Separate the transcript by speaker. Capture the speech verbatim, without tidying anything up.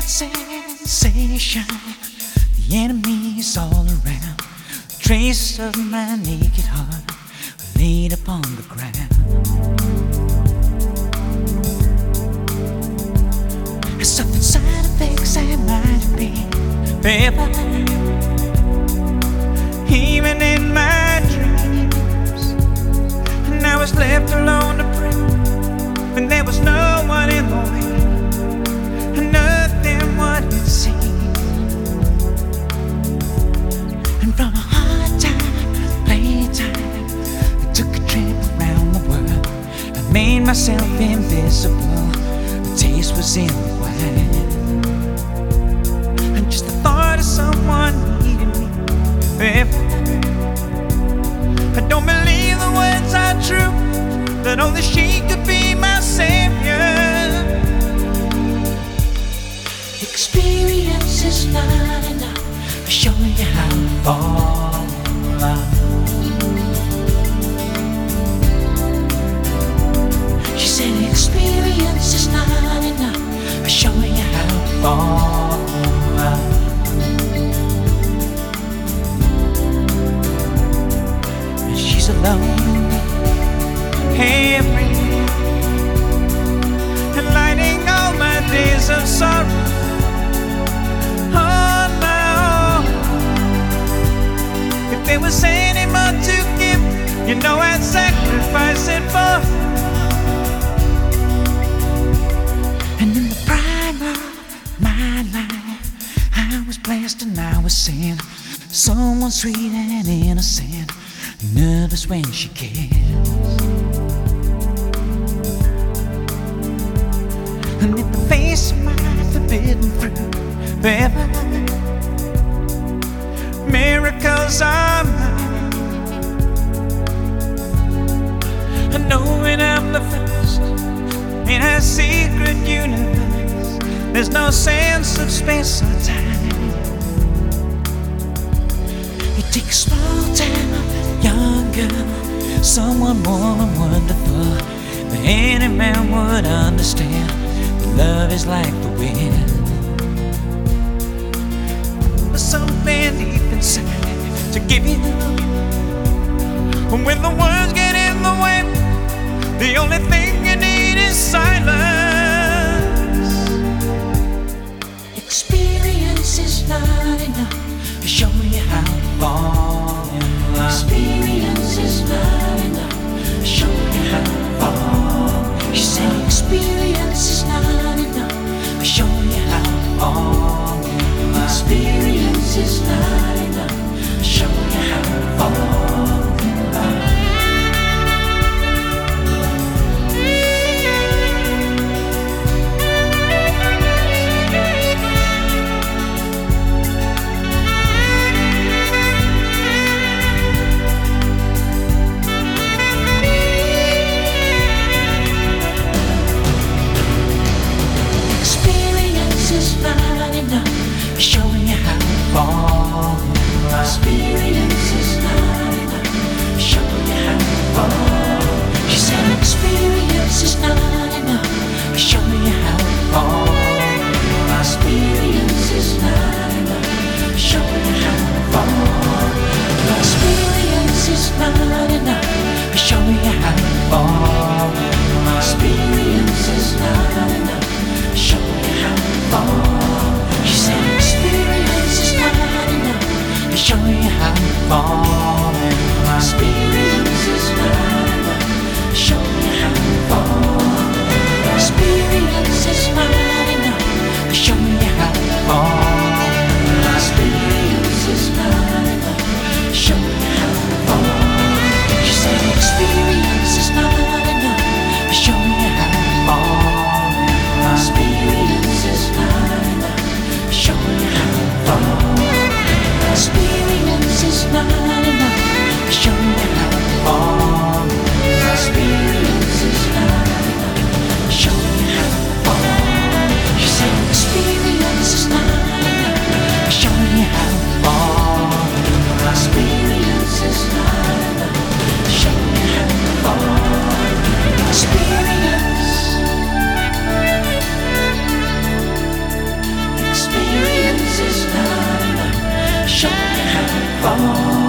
Speaker 1: sensation. The enemy's all around. Trace of my naked heart laid upon the ground. I suffered side effects I might have been forever, even in my dreams. And I was left alone to pray when there was no one in the way. Nothing what it seemed. And from a hard time, playtime, I took a trip around the world. I made myself invisible. The taste was in the wine. And just the thought of someone needing me forever. I don't believe the words are true, that only she could be my savior. Experience is not enough. I'll show you how to fall in love. She said experience is not enough. I'll show you how to fall in love. And she's alone every day, and lighting all my days of sorrow. If there was any more to give, you know I'd sacrifice it for. And in the prime of my life, I was blessed and I was seeing someone sweet and innocent, nervous when she kissed. And in the face of my forbidden fruit, forever miracles are mine. And knowing I'm the first in a secret universe, there's no sense of space or time. You take a small town, young girl, someone warm and wonderful, that any man would understand that love is like the wind. Something deep inside to give you. When the words get in the way, the only thing you need is silence. Experience is not enough to show you how to fall in love. Experience is not enough to show you how to fall. She said experience is not enough to show you how to fall. Experience is not enough. Show you how to fall in love. Experience is not enough. Show you how to fall in love. Experience is not enough. Show you how to fall. She said experience is not enough. Show you how to fall in love. Experience is not enough. Show you how to fall. Experience is not enough. Show you how to fall in love. Experience is not enough. Show you how to fall. She said experience is not enough to show you how to fall in love. Experience is not enough to show you how to fall. Experience is not enough to show you how to fall in love. Experience is not enough to show you how to fall. She said experience is not enough to show you how to fall in love. Experience is not enough. Show you how to fall. Experience is not enough. show you how far.